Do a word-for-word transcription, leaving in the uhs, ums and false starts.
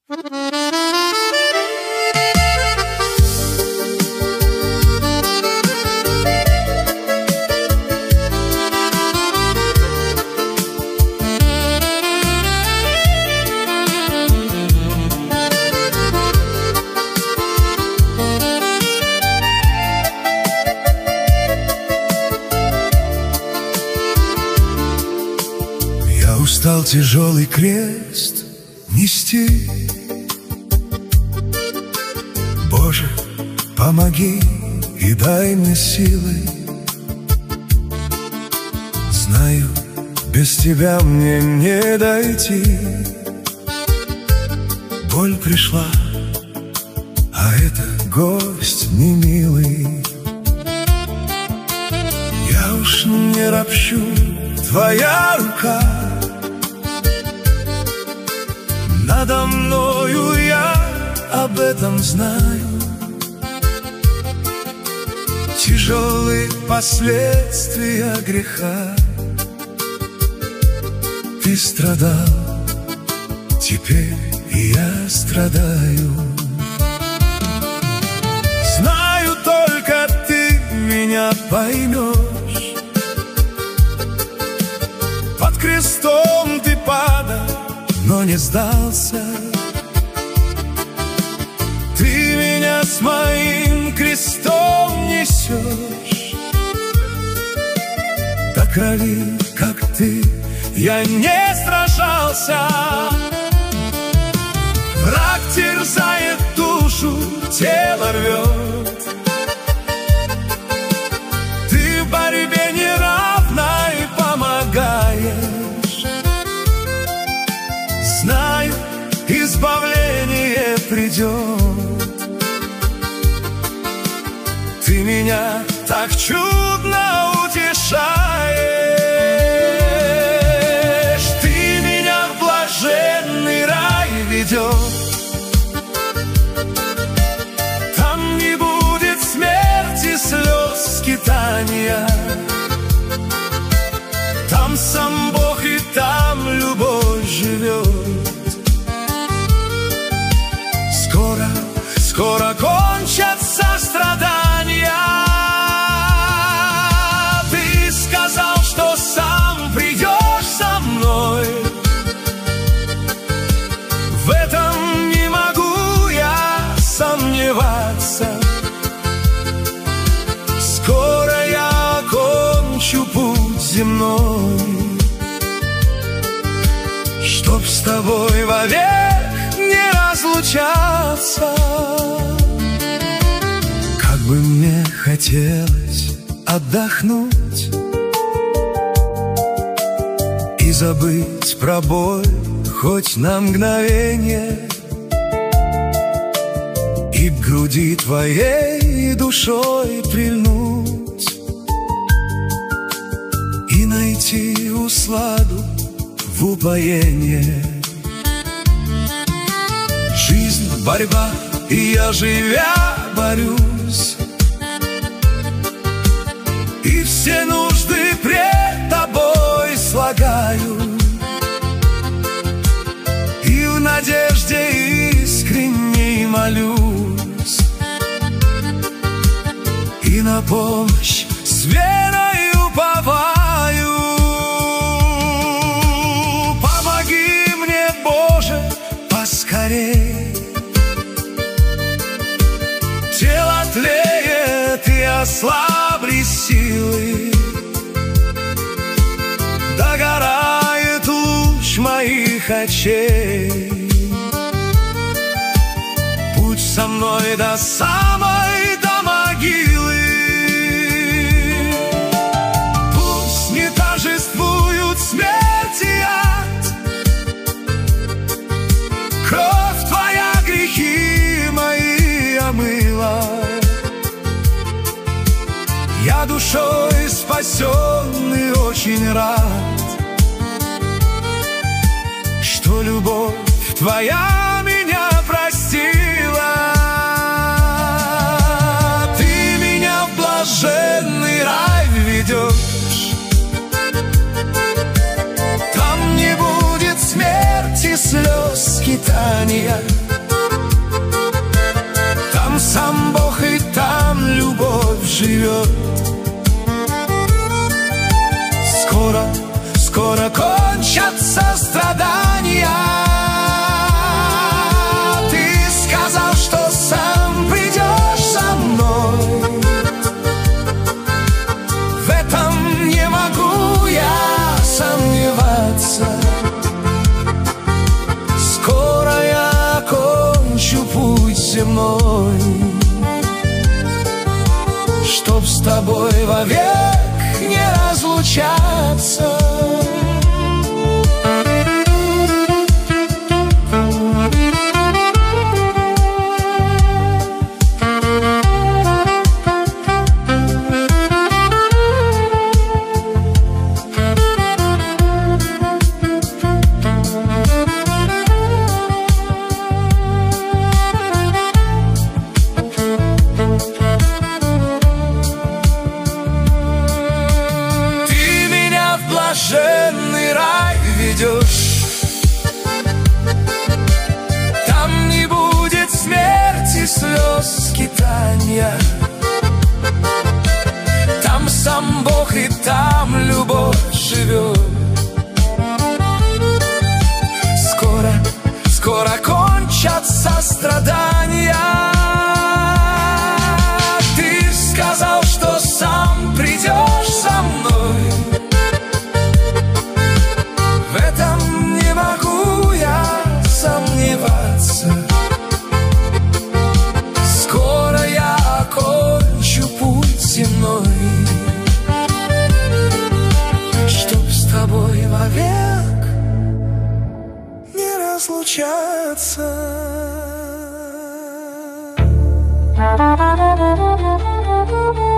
Устал тяжелый крест нести. Боже, помоги и дай мне силы. Знаю, без тебя мне не дойти. Боль пришла, а это гость не милый. Я уж не ропщу, твоя рука надо мною, я об этом знаю. Тяжелые последствия греха. Ты страдал, теперь и я страдаю. Знаю, только ты меня поймешь. Под крестом ты падал, но не сдался. Ты меня с моим крестом несешь. До крови, как ты, я не сражался. Враг терзает душу, тело рвет. Ты в борьбе неравной помогаешь. Знаю, избавление придет. Ты меня так чудно утешаешь. Ты меня в блаженный рай ведешь. Там не будет смерти, слез, скитания. Там сам Бог и там любовь живет. Скоро, скоро кончатся страдания. Ты сказал, что сам придешь со мной. В этом не могу я сомневаться. Скоро я окончу путь земной, чтоб с тобой вовек не разлучаться. Как бы мне хотелось отдохнуть и забыть про боль хоть на мгновение, и к груди твоей душой прильнуть, и найти усладу в упоенье. Жизнь, борьба, и я, живя, борюсь, и все нужды пред тобой слагаю, и в надежде искренней молюсь, и на помощь с верой уповаю. Помоги мне, Боже, поскорей. Тело тлеет, и ослабли силы. Догорает луч моих очей. Будь со мной до самой, до могилы. Пусть не торжествуют смерть и ад. Кровь твоя грехи мои омыла. Я душой спасенный очень рад, что любовь твоя меня простила. Ты меня в блаженный рай ведешь. Там не будет смерти, слез, скитаний. страдания. Там сам Бог и там любовь живет. Скоро, скоро кончатся страдания. Ты сказал, что сам придешь со мной. В этом не могу я сомневаться. Скоро я окончу путь земной, чтоб с тобой вовек не разлучаться. Блаженный рай ведешь. Там не будет смерти, слез, скитания. Там сам Бог и там любовь живет. Скоро, скоро кончатся страдания. Ты сказал, что сам придешь со мной. В этом не могу я сомневаться. Скоро я окончу путь земной, чтоб с тобой вовек не разлучаться.